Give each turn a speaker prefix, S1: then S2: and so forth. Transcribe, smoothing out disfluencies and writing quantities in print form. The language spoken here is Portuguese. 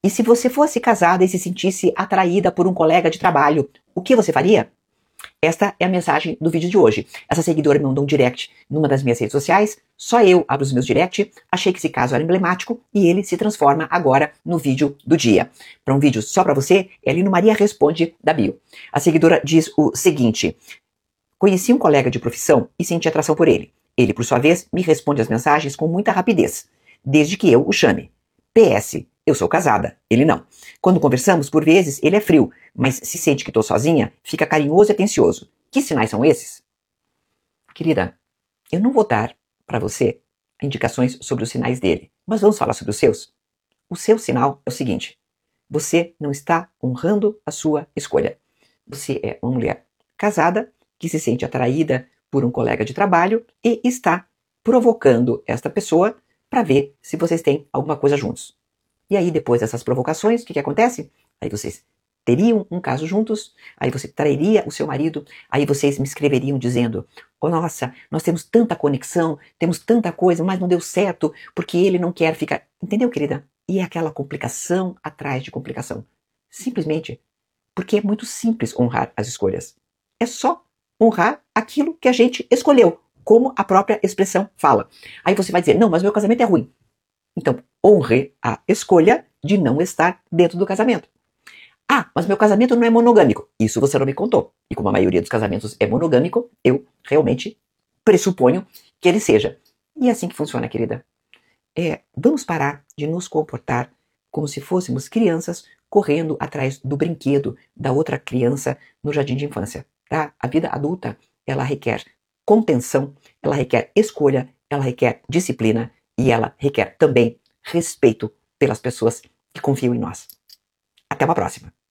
S1: E se você fosse casada e se sentisse atraída por um colega de trabalho, o que você faria? Esta é a mensagem do vídeo de hoje. Essa seguidora me mandou um direct numa das minhas redes sociais, só eu abro os meus direct, achei que esse caso era emblemático e ele se transforma agora no vídeo do dia. Para um vídeo só para você, é ali no Maria Responde da bio. A seguidora diz o seguinte: conheci um colega de profissão e senti atração por ele. Ele, por sua vez, me responde as mensagens com muita rapidez, desde que eu o chame. PS, eu sou casada, ele não. Quando conversamos, por vezes, ele é frio, mas se sente que estou sozinha, fica carinhoso e atencioso. Que sinais são esses? Querida, eu não vou dar para você indicações sobre os sinais dele, mas vamos falar sobre os seus. O seu sinal é o seguinte: você não está honrando a sua escolha. Você é uma mulher casada que se sente atraída por um colega de trabalho e está provocando esta pessoa para ver se vocês têm alguma coisa juntos. E aí, depois dessas provocações, o que acontece? Aí vocês teriam um caso juntos, aí você trairia o seu marido, aí vocês me escreveriam dizendo: oh, nossa, nós temos tanta conexão, temos tanta coisa, mas não deu certo, porque ele não quer ficar... Entendeu, querida? E é aquela complicação atrás de complicação. Simplesmente porque é muito simples honrar as escolhas. É só honrar aquilo que a gente escolheu, como a própria expressão fala. Aí você vai dizer: não, mas meu casamento é ruim. Então, honre a escolha de não estar dentro do casamento. Ah, mas meu casamento não é monogâmico. Isso você não me contou. E como a maioria dos casamentos é monogâmico, eu realmente pressuponho que ele seja. E é assim que funciona, querida. Vamos parar de nos comportar como se fôssemos crianças correndo atrás do brinquedo da outra criança no jardim de infância. Tá? A vida adulta, ela requer contenção, ela requer escolha, ela requer disciplina e ela requer também respeito pelas pessoas que confiam em nós. Até uma próxima.